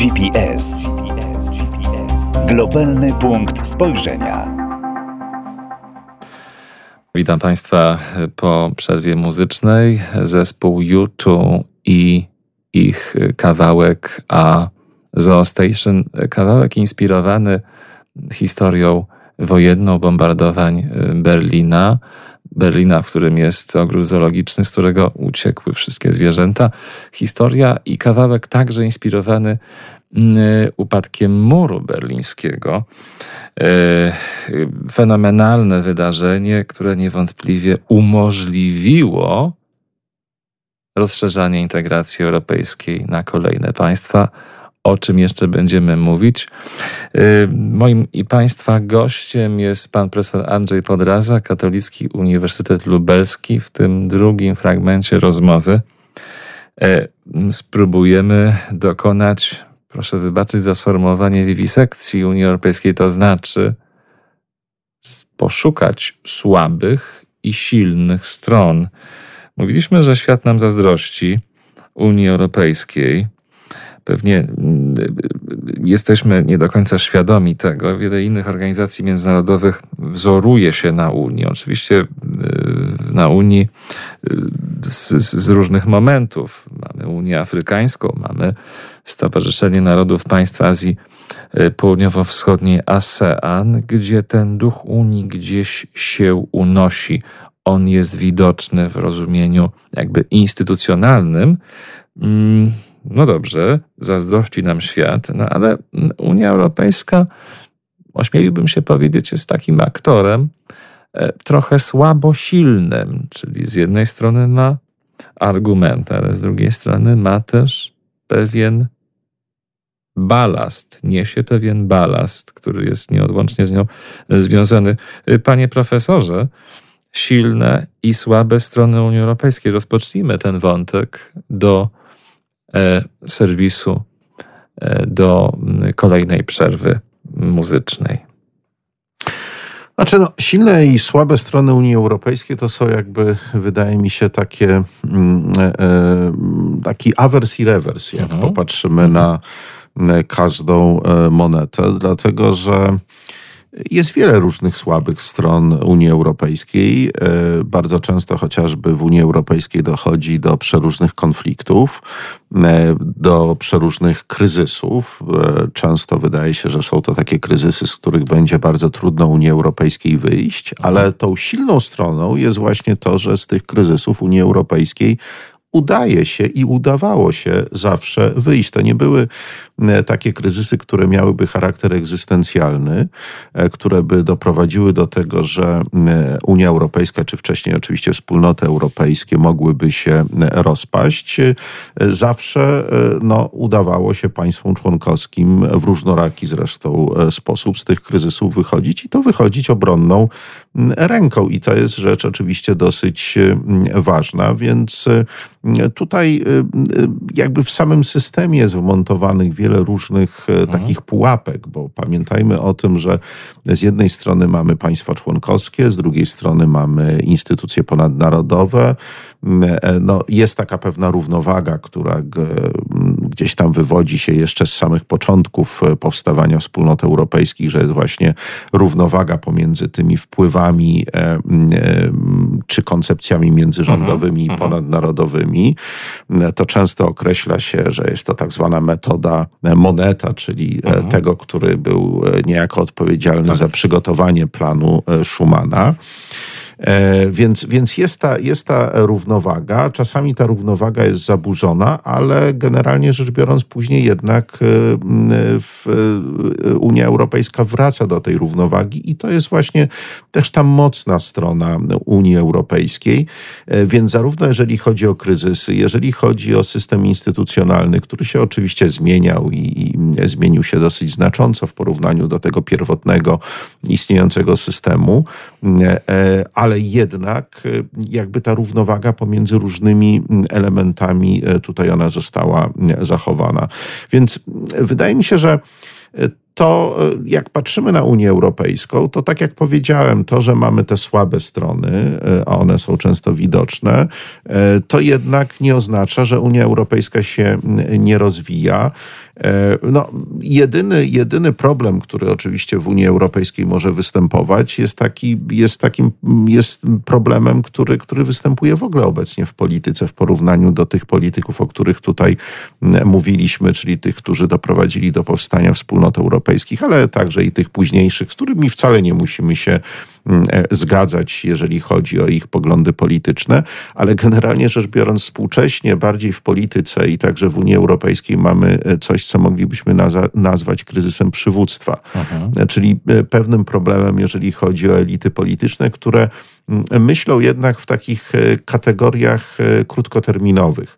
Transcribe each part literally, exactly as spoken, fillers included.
G P S. Globalny punkt spojrzenia. Witam Państwa po przerwie muzycznej. Zespół U dwa i ich kawałek A Zoo Station. Kawałek inspirowany historią wojenną bombardowań Berlina. Berlina, w którym jest ogród zoologiczny, z którego uciekły wszystkie zwierzęta. Historia i kawałek także inspirowany upadkiem muru berlińskiego. Fenomenalne wydarzenie, które niewątpliwie umożliwiło rozszerzanie integracji europejskiej na kolejne państwa, o czym jeszcze będziemy mówić. Moim i Państwa gościem jest pan profesor Andrzej Podraza, Katolicki Uniwersytet Lubelski. W tym drugim fragmencie rozmowy spróbujemy dokonać, proszę wybaczyć za sformułowanie, wiwisekcji Unii Europejskiej, to znaczy poszukać słabych i silnych stron. Mówiliśmy, że świat nam zazdrości Unii Europejskiej. Pewnie jesteśmy nie do końca świadomi tego. Wiele innych organizacji międzynarodowych wzoruje się na Unii. Oczywiście na Unii z, z różnych momentów. Mamy Unię Afrykańską, mamy Stowarzyszenie Narodów Państw Azji Południowo-Wschodniej ASEAN, gdzie ten duch Unii gdzieś się unosi. On jest widoczny w rozumieniu jakby instytucjonalnym. No dobrze, zazdrości nam świat, no ale Unia Europejska, ośmieliłbym się powiedzieć, jest takim aktorem e, trochę słabo silnym, czyli z jednej strony ma argument, ale z drugiej strony ma też pewien balast, niesie pewien balast, który jest nieodłącznie z nią związany. Panie profesorze, silne i słabe strony Unii Europejskiej. Rozpocznijmy ten wątek do serwisu, do kolejnej przerwy muzycznej. Znaczy, no, silne i słabe strony Unii Europejskiej to są jakby, wydaje mi się, takie e, e, taki awers i rewers, jak mhm. popatrzymy mhm. na każdą monetę, dlatego że jest wiele różnych słabych stron Unii Europejskiej. Bardzo często chociażby w Unii Europejskiej dochodzi do przeróżnych konfliktów, do przeróżnych kryzysów. Często wydaje się, że są to takie kryzysy, z których będzie bardzo trudno Unii Europejskiej wyjść, ale tą silną stroną jest właśnie to, że z tych kryzysów Unii Europejskiej udaje się i udawało się zawsze wyjść. To nie były takie kryzysy, które miałyby charakter egzystencjalny, które by doprowadziły do tego, że Unia Europejska, czy wcześniej oczywiście wspólnoty europejskie mogłyby się rozpaść. Zawsze no, udawało się państwom członkowskim w różnoraki zresztą sposób z tych kryzysów wychodzić i to wychodzić obronną ręką. I to jest rzecz oczywiście dosyć ważna, więc tutaj jakby w samym systemie jest wmontowanych wiele różnych mhm. takich pułapek, bo pamiętajmy o tym, że z jednej strony mamy państwa członkowskie, z drugiej strony mamy instytucje ponadnarodowe. No, jest taka pewna równowaga, która gdzieś tam wywodzi się jeszcze z samych początków powstawania wspólnot europejskich, że jest właśnie równowaga pomiędzy tymi wpływami czy koncepcjami międzyrządowymi mhm. i ponadnarodowymi. To często określa się, że jest to tak zwana metoda Moneta, czyli mhm. tego, który był niejako odpowiedzialny tak. za przygotowanie planu Schumana. Więc, więc jest, ta, jest ta równowaga. Czasami ta równowaga jest zaburzona, ale generalnie rzecz biorąc później jednak w Unia Europejska wraca do tej równowagi i to jest właśnie też ta mocna strona Unii Europejskiej. Więc zarówno jeżeli chodzi o kryzysy, jeżeli chodzi o system instytucjonalny, który się oczywiście zmieniał i, i zmienił się dosyć znacząco w porównaniu do tego pierwotnego istniejącego systemu, ale jednak jakby ta równowaga pomiędzy różnymi elementami tutaj ona została zachowana. Więc wydaje mi się, że to jak patrzymy na Unię Europejską, to tak jak powiedziałem, to, że mamy te słabe strony, a one są często widoczne, to jednak nie oznacza, że Unia Europejska się nie rozwija. No, jedyny, jedyny problem, który oczywiście w Unii Europejskiej może występować, jest taki, jest takim, jest problemem, który, który występuje w ogóle obecnie w polityce w porównaniu do tych polityków, o których tutaj mówiliśmy, czyli tych, którzy doprowadzili do powstania wspólnot europejskich, ale także i tych późniejszych, z którymi wcale nie musimy się zgadzać, jeżeli chodzi o ich poglądy polityczne, ale generalnie rzecz biorąc współcześnie bardziej w polityce i także w Unii Europejskiej mamy coś, co moglibyśmy nazwa- nazwać kryzysem przywództwa, mhm. czyli pewnym problemem, jeżeli chodzi o elity polityczne, które myślą jednak w takich kategoriach krótkoterminowych.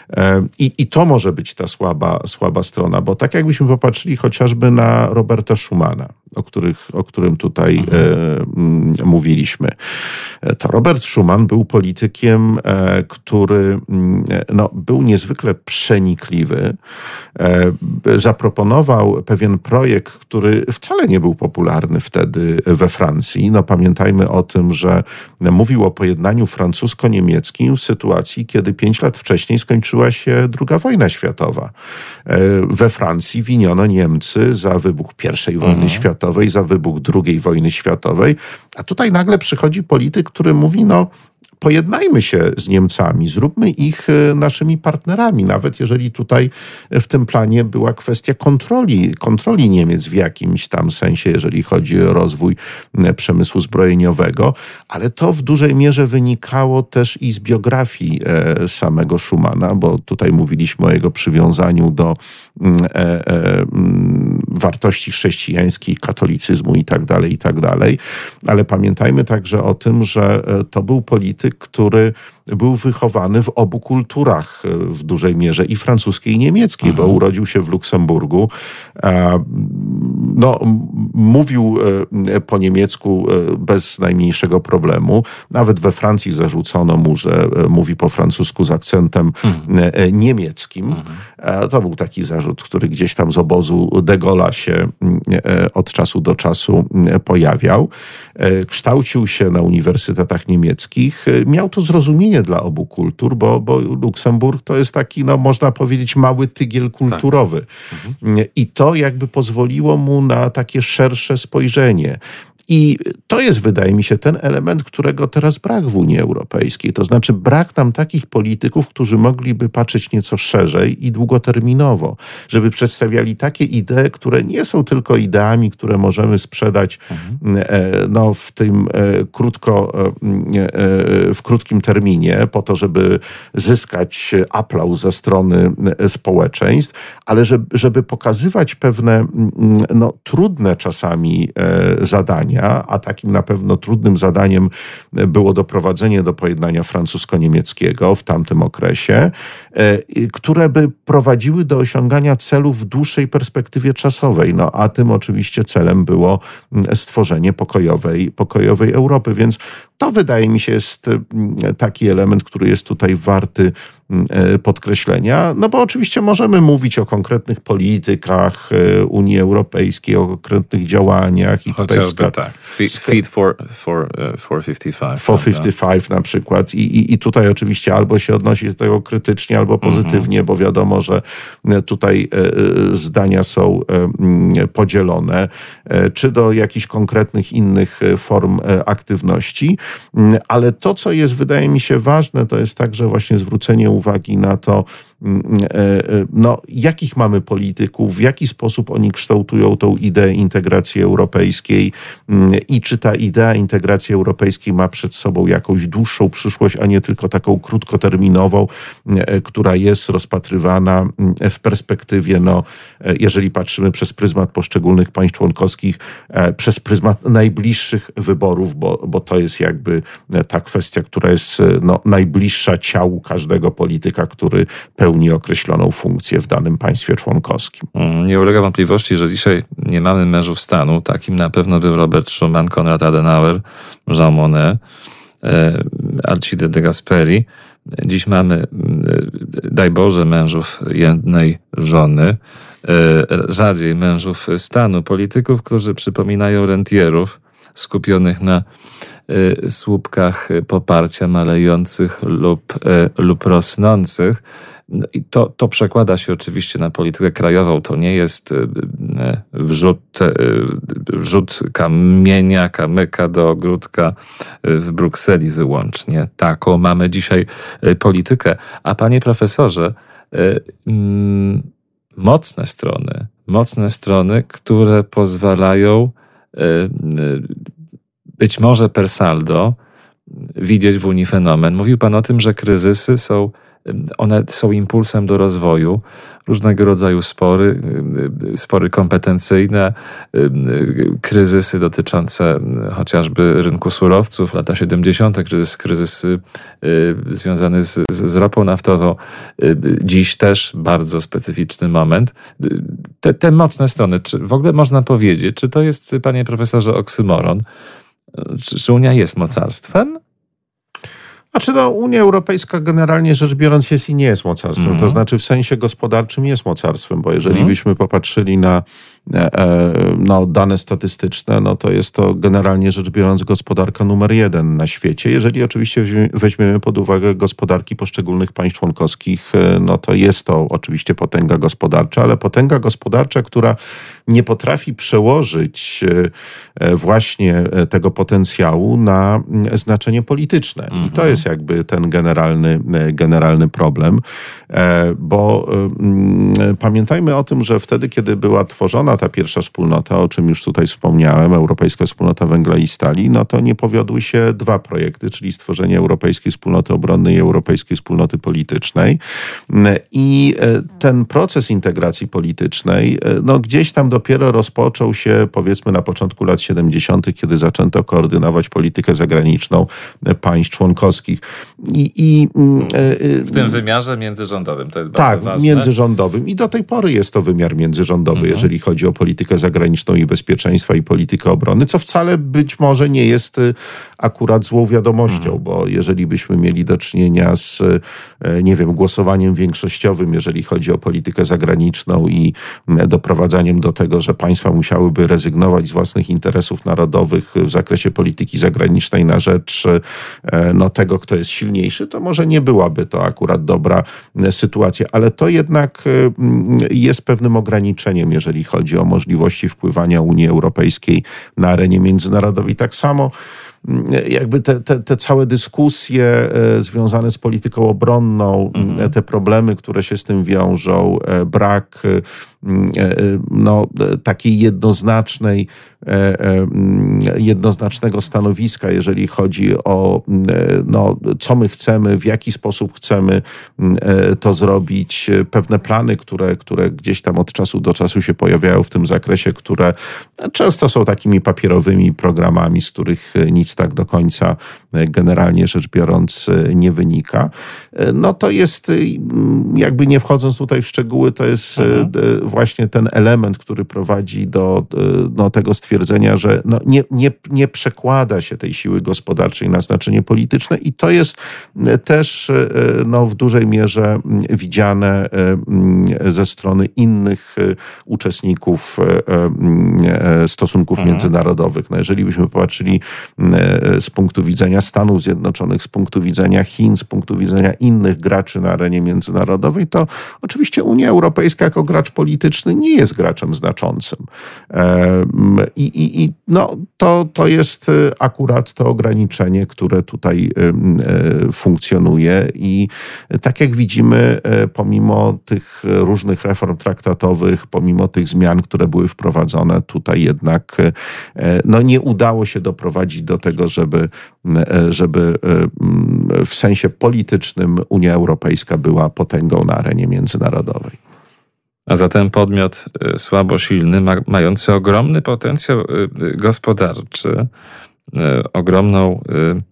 I, i to może być ta słaba, słaba strona, bo tak jakbyśmy popatrzyli chociażby na Roberta Schumana, o, których, o którym tutaj mhm. e, mówiliśmy. To Robert Schuman był politykiem, e, który no, był niezwykle przenikliwy. E, zaproponował pewien projekt, który wcale nie był popularny wtedy we Francji. No, pamiętajmy o tym, że mówił o pojednaniu francusko-niemieckim w sytuacji, kiedy pięć lat wcześniej skończyła się druga wojna światowa. We Francji winiono Niemcy za wybuch pierwszej wojny mhm. światowej, za wybuch drugiej wojny światowej, a tutaj nagle przychodzi polityk, który mówi, no pojednajmy się z Niemcami, zróbmy ich naszymi partnerami, nawet jeżeli tutaj w tym planie była kwestia kontroli, kontroli Niemiec w jakimś tam sensie, jeżeli chodzi o rozwój przemysłu zbrojeniowego, ale to w dużej mierze wynikało też i z biografii samego Schumana, bo tutaj mówiliśmy o jego przywiązaniu do e, e, wartości chrześcijańskiej, katolicyzmu i tak dalej, i tak dalej, ale pamiętajmy także o tym, że to był polityk, który był wychowany w obu kulturach w dużej mierze, i francuskiej, i niemieckiej, mhm. bo urodził się w Luksemburgu. No, mówił po niemiecku bez najmniejszego problemu. Nawet we Francji zarzucono mu, że mówi po francusku z akcentem mhm. niemieckim. Mhm. To był taki zarzut, który gdzieś tam z obozu de Gaulle'a się od czasu do czasu pojawiał. Kształcił się na uniwersytetach niemieckich. Miał to zrozumienie dla obu kultur, bo, bo Luksemburg to jest taki, no można powiedzieć, mały tygiel kulturowy. Tak. Mhm. I to jakby pozwoliło mu na takie szersze spojrzenie. I to jest, wydaje mi się, ten element, którego teraz brak w Unii Europejskiej. To znaczy brak tam takich polityków, którzy mogliby patrzeć nieco szerzej i długoterminowo, żeby przedstawiali takie idee, które nie są tylko ideami, które możemy sprzedać mhm. no, w tym krótko, w krótkim terminie, po to, żeby zyskać aplauz ze strony społeczeństw, ale żeby, żeby pokazywać pewne no, trudne czasami zadania, a takim na pewno trudnym zadaniem było doprowadzenie do pojednania francusko-niemieckiego w tamtym okresie, które by prowadziły do osiągania celów w dłuższej perspektywie czasowej. No, a tym oczywiście celem było stworzenie pokojowej, pokojowej Europy. Więc to, wydaje mi się, jest taki element, który jest tutaj warty podkreślenia. No bo oczywiście możemy mówić o konkretnych politykach Unii Europejskiej, o konkretnych działaniach. I Chociażby tutaj tak. Feed for, for, uh, for pięćdziesiąt pięć. For pięćdziesiąt pięć na przykład. I, i, I tutaj oczywiście albo się odnosi do tego krytycznie, albo pozytywnie, mm-hmm. bo wiadomo, że tutaj e, zdania są e, podzielone, e, czy do jakichś konkretnych innych form e, aktywności. Ale to, co jest, wydaje mi się, ważne, to jest także właśnie zwrócenie uwagi na to, no, jakich mamy polityków, w jaki sposób oni kształtują tą ideę integracji europejskiej i czy ta idea integracji europejskiej ma przed sobą jakąś dłuższą przyszłość, a nie tylko taką krótkoterminową, która jest rozpatrywana w perspektywie, no, jeżeli patrzymy przez pryzmat poszczególnych państw członkowskich, przez pryzmat najbliższych wyborów, bo, bo to jest jakby ta kwestia, która jest no, najbliższa ciału każdego polityka, który pełni określoną funkcję w danym państwie członkowskim. Nie ulega wątpliwości, że dzisiaj nie mamy mężów stanu. Takim na pewno był Robert Schuman, Konrad Adenauer, Jean Monnet, Alcide de Gasperi. Dziś mamy, daj Boże, mężów jednej żony, rzadziej mężów stanu, polityków, którzy przypominają rentierów skupionych na słupkach poparcia malejących lub, lub rosnących. No i to, to przekłada się oczywiście na politykę krajową. To nie jest wrzut, wrzut kamienia, kamyka do ogródka w Brukseli wyłącznie. Taką mamy dzisiaj politykę. A panie profesorze, mocne strony, mocne strony, które pozwalają być może per saldo widzieć w Unii fenomen. Mówił pan o tym, że kryzysy są One są impulsem do rozwoju, różnego rodzaju spory, spory kompetencyjne, kryzysy dotyczące chociażby rynku surowców, lata siedemdziesiąte, kryzys, kryzysy związany z, z ropą naftową. Dziś też bardzo specyficzny moment. Te, te mocne strony, czy w ogóle można powiedzieć, czy to jest, panie profesorze, oksymoron? Czy, czy Unia jest mocarstwem? Znaczy no, Unia Europejska generalnie rzecz biorąc jest i nie jest mocarstwem. Mm. To znaczy w sensie gospodarczym jest mocarstwem, bo jeżeli mm. byśmy popatrzyli na e, no, dane statystyczne, no to jest to generalnie rzecz biorąc gospodarka numer jeden na świecie. Jeżeli oczywiście weźmiemy pod uwagę gospodarki poszczególnych państw członkowskich, no to jest to oczywiście potęga gospodarcza, ale potęga gospodarcza, która nie potrafi przełożyć właśnie tego potencjału na znaczenie polityczne. Mm. I to jest jakby ten generalny, generalny problem, bo pamiętajmy o tym, że wtedy, kiedy była tworzona ta pierwsza wspólnota, o czym już tutaj wspomniałem, Europejska Wspólnota Węgla i Stali, no to nie powiodły się dwa projekty, czyli stworzenie Europejskiej Wspólnoty Obronnej i Europejskiej Wspólnoty Politycznej. I ten proces integracji politycznej, no gdzieś tam dopiero rozpoczął się, powiedzmy, na początku lat siedemdziesiątych, kiedy zaczęto koordynować politykę zagraniczną państw członkowskich. I, i, w tym wymiarze międzyrządowym to jest tak, bardzo ważne. Tak, międzyrządowym. I do tej pory jest to wymiar międzyrządowy, mhm. jeżeli chodzi o politykę zagraniczną i bezpieczeństwa i politykę obrony, co wcale być może nie jest akurat złą wiadomością, mhm. bo jeżeli byśmy mieli do czynienia z, nie wiem, głosowaniem większościowym, jeżeli chodzi o politykę zagraniczną i doprowadzaniem do tego, że państwa musiałyby rezygnować z własnych interesów narodowych w zakresie polityki zagranicznej na rzecz no, tego, kto jest silniejszy, to może nie byłaby to akurat dobra sytuacja, ale to jednak jest pewnym ograniczeniem, jeżeli chodzi o możliwości wpływania Unii Europejskiej na arenie międzynarodowej. Tak samo jakby te, te, te całe dyskusje związane z polityką obronną, mhm. te problemy, które się z tym wiążą, brak no, takiej jednoznacznej, jednoznacznego stanowiska, jeżeli chodzi o no, co my chcemy, w jaki sposób chcemy to zrobić, pewne plany, które, które gdzieś tam od czasu do czasu się pojawiają w tym zakresie, które często są takimi papierowymi programami, z których nic tak do końca generalnie rzecz biorąc nie wynika. No to jest, jakby nie wchodząc tutaj w szczegóły, to jest mhm. właśnie ten element, który prowadzi do no, tego stwierdzenia, że no, nie, nie, nie przekłada się tej siły gospodarczej na znaczenie polityczne i to jest też no, w dużej mierze widziane ze strony innych uczestników stosunków mhm. międzynarodowych. No, jeżeli byśmy popatrzyli z punktu widzenia Stanów Zjednoczonych, z punktu widzenia Chin, z punktu widzenia innych graczy na arenie międzynarodowej, to oczywiście Unia Europejska jako gracz polityczny nie jest graczem znaczącym. I, i, i no, to, to jest akurat to ograniczenie, które tutaj funkcjonuje i tak jak widzimy, pomimo tych różnych reform traktatowych, pomimo tych zmian, które były wprowadzone, tutaj jednak no, nie udało się doprowadzić do tego, żeby, żeby w sensie politycznym Unia Europejska była potęgą na arenie międzynarodowej. A zatem podmiot słabo silny, ma, mający ogromny potencjał gospodarczy, ogromną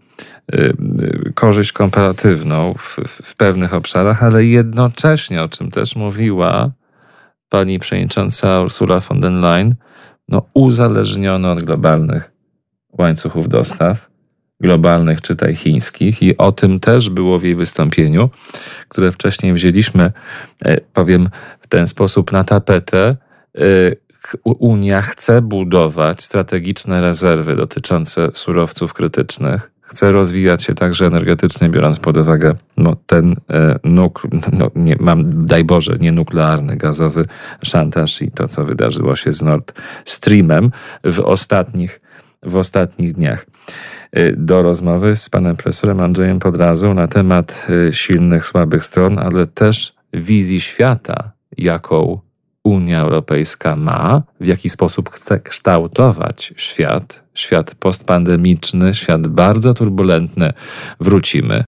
korzyść komparatywną w, w pewnych obszarach, ale jednocześnie, o czym też mówiła pani przewodnicząca Ursula von der Leyen, no uzależniony od globalnych łańcuchów dostaw, globalnych, czytaj chińskich, i o tym też było w jej wystąpieniu, które wcześniej wzięliśmy, powiem w ten sposób, na tapetę. Unia chce budować strategiczne rezerwy dotyczące surowców krytycznych. Chce rozwijać się także energetycznie, biorąc pod uwagę no, ten e, nuk, no, nie, mam, daj Boże, nie nuklearny, gazowy szantaż i to, co wydarzyło się z Nord Streamem w ostatnich, w ostatnich dniach. E, do rozmowy z panem profesorem Andrzejem Podrazą na temat e, silnych, słabych stron, ale też wizji świata, jaką Unia Europejska ma, w jaki sposób chce kształtować świat, świat postpandemiczny, świat bardzo turbulentny. Wrócimy